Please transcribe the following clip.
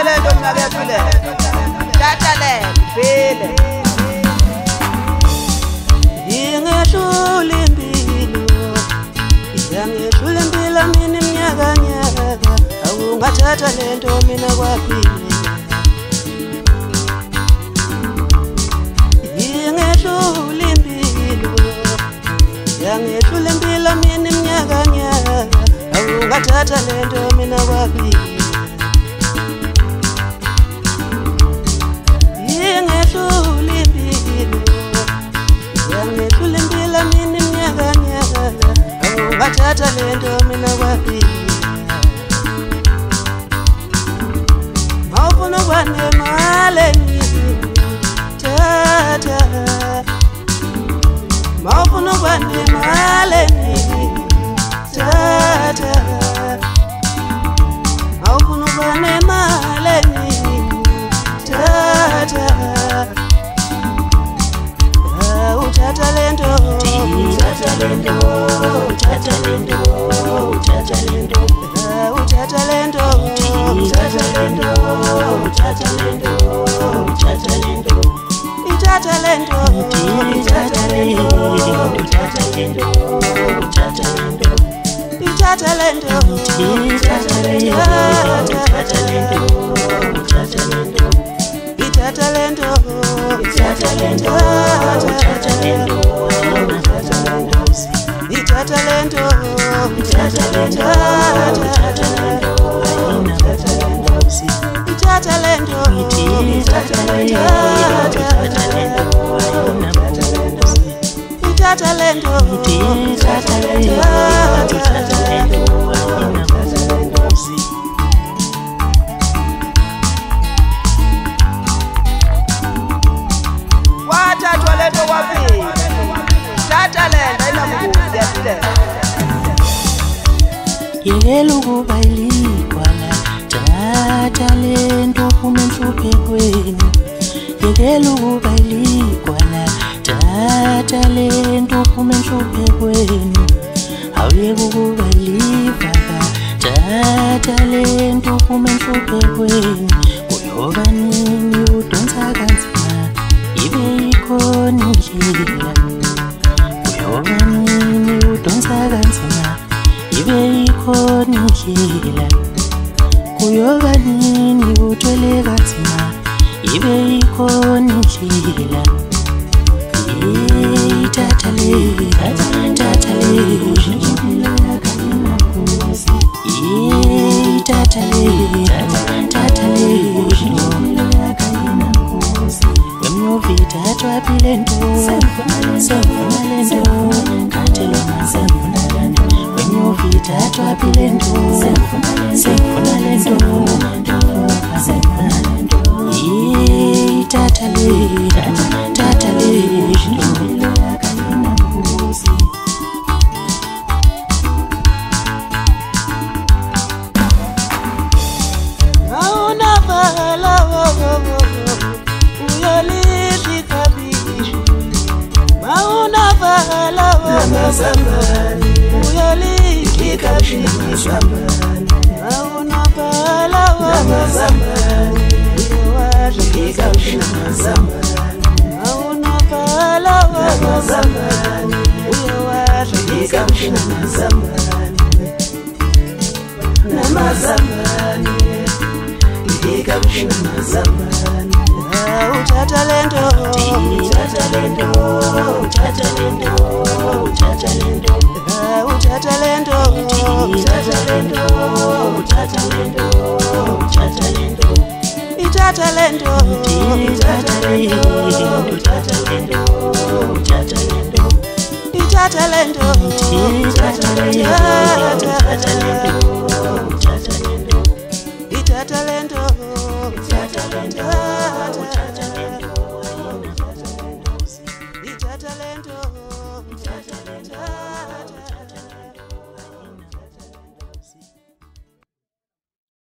talento mnakefile talent file ingehlula impilo yangehlula impilo mina iminyaka awungathatha lento mina kwaphile ingehlula impilo yangehlula impilo mina iminyaka awungathatha lento mina kwaphile ingehlula impilo yangehlula impilo mina iminyaka awungathatha lento mina kwaphile mawufuna kwanemali tata mawufuna kwanemali tata mawufuna kwanemali tata uthatha lento uthatha lento uthatha lento uthatha lento uthatha lento uthatha lento uthatha lento uthatha lento ithatha lento ithatha lento uthatha lento uthatha lento ithatha lento ithatha lento uthatha lento uthatha lento ithatha lento ithatha lento uthatha lento ithatha lento ithatha lento uthatha lento ithatha lento ithatha lento ithatha lento ithatha lento wathathwa lento kwaphila tata lento ayinambuzi yaphile yekela ukuba iligwala tata lento uphume enhluphekweni yekela ukuba iligwala tata lento uphume enhluphekweni awuyeka ukuba ilivaka tata lento uphume enhluphekweni kuyoba nini udonsa kanzima ibe ikhona indlela kuyoba nini udonsa kanzima ibe ikhona indlela kuyoba nini uthwele kanzima ibe ikhona indlela tata le tata le tata le tata le wemnyovita atwapile nto sefuna lento katelo masefuna lento wemnyovita atwapile nto sefuna lento sefuna lento tata le tata le zamani uyalika zamani awunaphala zamani uyalika zamani awunaphala zamani uyalika zamani namazamani ilika zamani uthatha lento uthatha lento uthatha lento uthatha lento uthatha lento uthatha lento uthatha lento uthatha lento ithatha lento ithatha lento uthatha lento uthatha lento ithatha lento ithatha lento uthatha lento uthatha lento ithatha lento ithatha lento